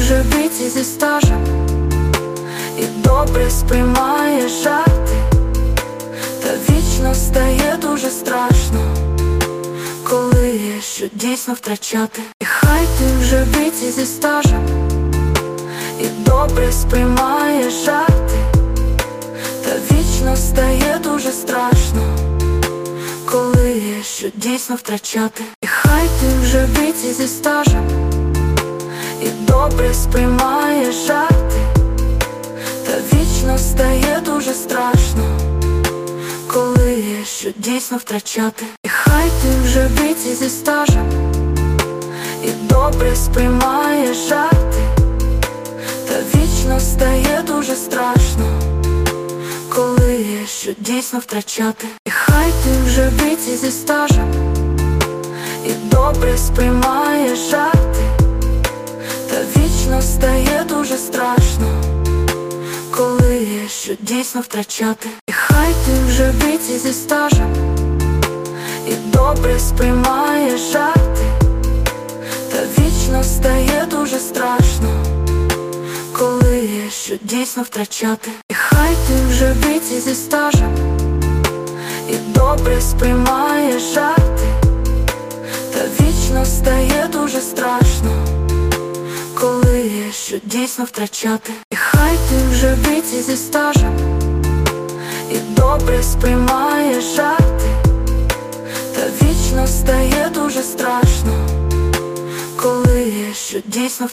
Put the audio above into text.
вже в віці зі стажем і добре сприймає жарти, та вічно стає дуже страшно, коли є що дійсно втрачати. І хай ти вже в віці зі стажем і добре сприймає жарти, та вічно стає дуже страшно, коли є що дійсно втрачати. І хай ти вже в віці зі стажем і добре сприймає жарти, та вічно стає дуже страшно, коли є що дійсно втрачати. І хай ти вже в віці зі стажем і добре сприймає жарти, та вічно стає дуже страшно, коли є що дійсно втрачати. І хай ти вже в віці зі стажем і добре сприймає жарти, та вічно стає дуже страшно, коли є що дійсно втрачати. І хай ти вже в віці зі стажем і добре сприймає жарти, та вічно стає дуже страшно, коли є що дійсно втрачати. І хай ти вже в віці зі стажем і добре сприймає жарти, та вічно стає дуже страшно, коли є що дійсно втрачати. І хай ти вже в віці зі стажем і добре сприймає жарти, та вічно стає дуже страшно, коли є що дійсно втрачати.